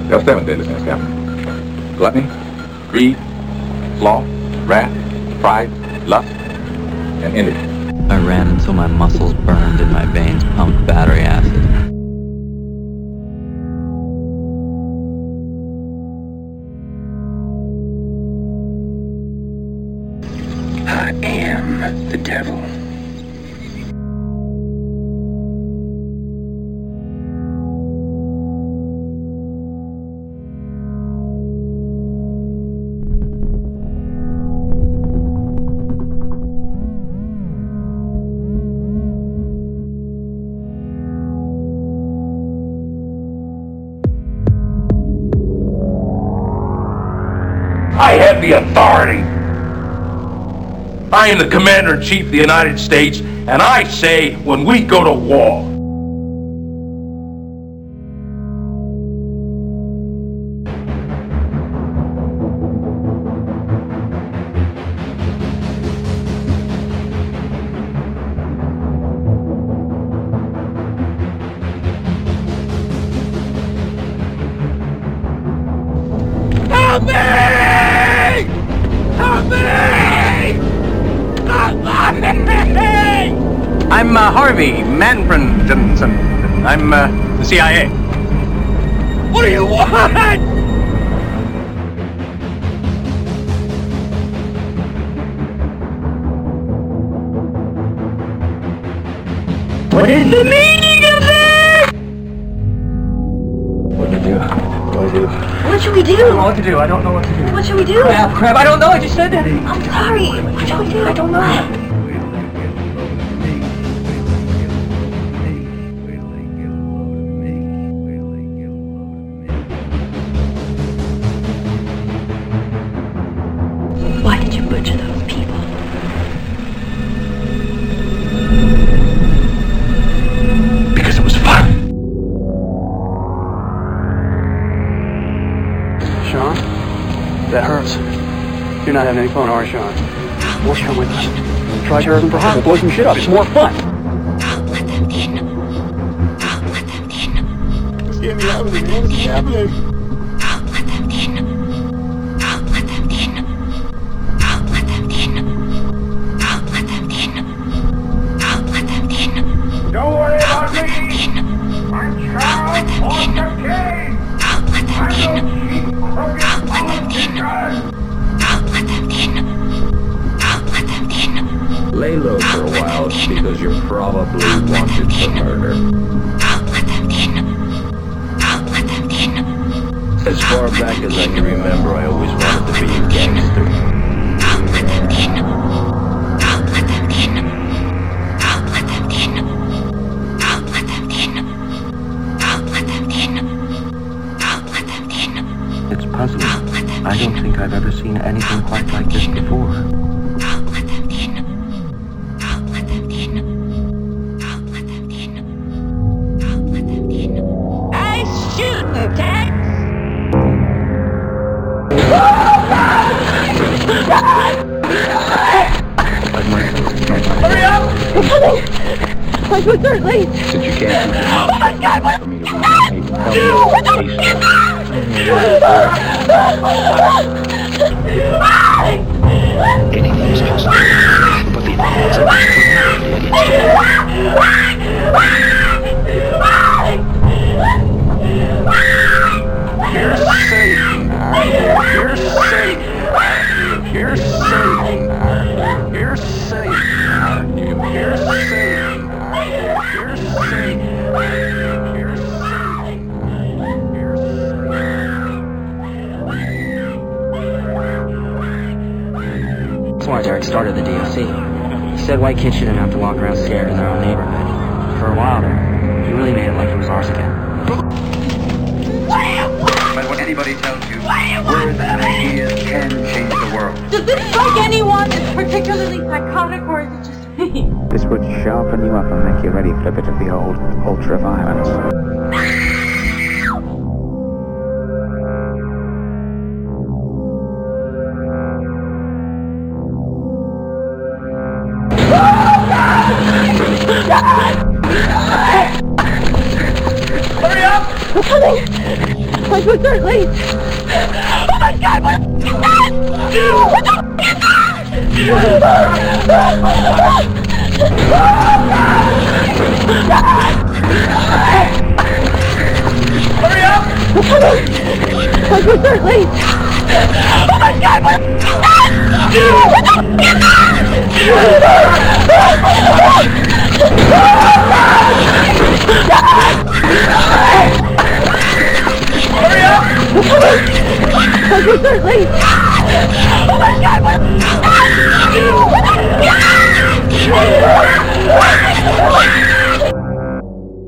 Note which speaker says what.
Speaker 1: There are 7 deadly sins, Captain. Gluttony, greed, sloth, wrath, pride, lust, and envy.
Speaker 2: I ran until my muscles burned and my veins pumped battery acid.
Speaker 3: I am the devil.
Speaker 4: I have the authority. I am the Commander-in-Chief of the United States, and I say when we go to war. Help me! Help me!
Speaker 5: I'm Harvey Manfred Johnson. I'm the CIA.
Speaker 4: What do you want?
Speaker 3: What is the meaning of this?
Speaker 5: What do we do? What do I do?
Speaker 6: What should we do?
Speaker 5: I don't know what to do. I don't know what to do.
Speaker 6: What should we do?
Speaker 5: Crap. I don't know. I just said that.
Speaker 6: I'm sorry. What should we do?
Speaker 5: I don't know.
Speaker 6: Why did you butcher those people?
Speaker 4: Because it was fun.
Speaker 5: Sean, that hurts. You're not having any fun, are you, Sean? We'll come with us. Try terrorism for hire. We'll blow some shit up. It's more fun.
Speaker 6: Don't let them in. Don't let them in.
Speaker 5: What's happening? What's happening?
Speaker 6: Don't let them in. Don't let them in. Don't let them in. Don't let them in. Don't let them in.
Speaker 4: Don't worry about
Speaker 6: Don't let them
Speaker 4: me.
Speaker 6: in.
Speaker 4: I'm
Speaker 6: Don't let them in. Don't let them in. Don't let them in. Don't let them in. Don't let them in.
Speaker 2: Lay low for a while because you're probably
Speaker 6: Don't let them
Speaker 2: wanted for
Speaker 6: in.
Speaker 2: murder.
Speaker 6: Don't let them in. Don't let them in.
Speaker 2: As far back as I can remember, I always wanted to be a gangster.
Speaker 6: Don't let them in. Don't let them in. Don't let them in. Don't let them in. Don't let them in. Don't let them in.
Speaker 5: It's puzzling.
Speaker 6: Don't let them in.
Speaker 5: I don't think I've ever seen anything quite like this before.
Speaker 6: Don't let them in. Don't let them in. Don't let them in. Don't let them in. I shootin', Tex!
Speaker 4: Hurry up!
Speaker 6: I'm so thirsty.
Speaker 2: Since you can't keep your mouth shut for me to read
Speaker 3: Anything is possible, but the odds are
Speaker 4: You're safe. You're safe. You're safe. You're safe. You're safe. You're safe. You're
Speaker 7: That's why Derek started the DOC. He said white kids shouldn't have to walk around scared in their own neighborhood. For a while there, he really made it like it was ours again.
Speaker 3: But what anybody tells you, words and ideas can change the world.
Speaker 8: Does this strike anyone as particularly psychotic, or is it just me?
Speaker 9: This would sharpen you up and make you ready for a bit of the old ultra-violence.
Speaker 4: Hurry up!
Speaker 8: I'm coming! I'm so sorry, late. Oh my God, what the Hurry up! I'm so sorry, late. Oh my God, what the